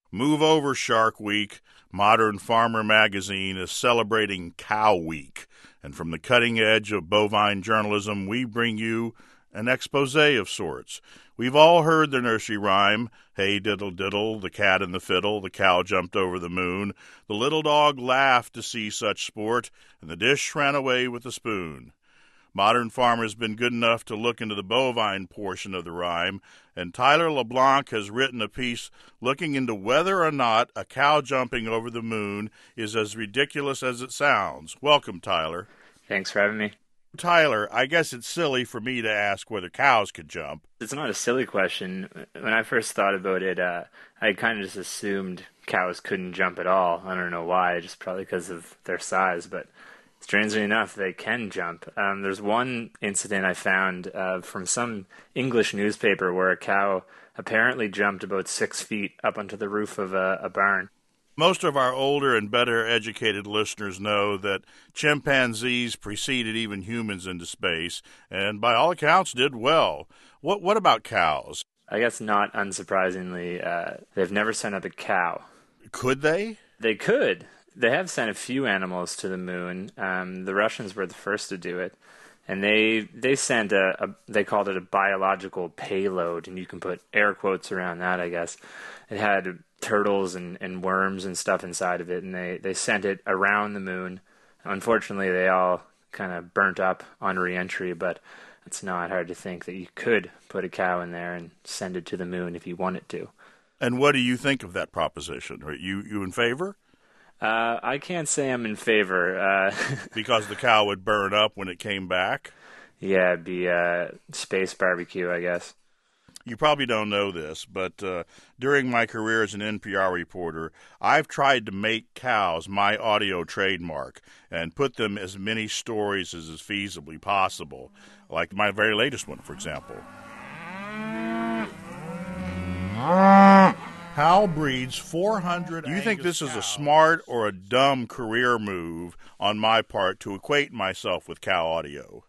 Move over, Shark Week. Modern Farmer Magazine is celebrating Cow Week. And from the cutting edge of bovine journalism, we bring you an expose of sorts. We've all heard the nursery rhyme, hey diddle diddle, the cat and the fiddle, the cow jumped over the moon. The little dog laughed to see such sport, and the dish ran away with the spoon. Modern Farmer's been good enough to look into the bovine portion of the rhyme, and Tyler LeBlanc has written a piece looking into whether or not a cow jumping over the moon is as ridiculous as it sounds. Welcome, Tyler. Thanks for having me. Tyler, I guess it's silly for me to ask whether cows could jump. It's not a silly question. When I first thought about it, I kind of just assumed cows couldn't jump at all. I don't know why, just probably because of their size, but strangely enough, they can jump. There's one incident I found from some English newspaper where a cow apparently jumped about 6 feet up onto the roof of a barn. Most of our older and better educated listeners know that chimpanzees preceded even humans into space, and by all accounts did well. What about cows? I guess not unsurprisingly, they've never sent up a cow. Could they? They could. They have sent a few animals to the moon. The Russians were the first to do it. And they sent they called it a biological payload, and you can put air quotes around that, I guess. It had turtles and worms and stuff inside of it, and they sent it around the moon. Unfortunately, they all kind of burnt up on re-entry, but it's not hard to think that you could put a cow in there and send it to the moon if you wanted to. And what do you think of that proposition? Are you in favor? I can't say I'm in favor. Because the cow would burn up when it came back? Yeah, it'd be space barbecue, I guess. You probably don't know this, but during my career as an NPR reporter, I've tried to make cows my audio trademark and put them as many stories as is feasibly possible, like my very latest one, for example. Hal breeds 400 Do you think this is a smart or a dumb career move on my part to equate myself with cow audio?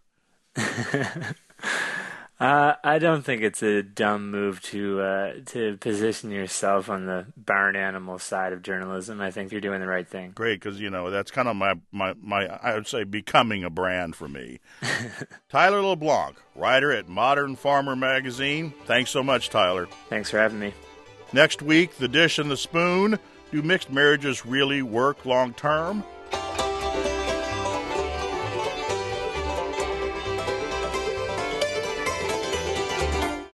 I don't think it's a dumb move to position yourself on the barn animal side of journalism. I think you're doing the right thing. Great, because, that's kind of my I would say, becoming a brand for me. Tyler LeBlanc, writer at Modern Farmer Magazine. Thanks so much, Tyler. Thanks for having me. Next week, the dish and the spoon. Do mixed marriages really work long term?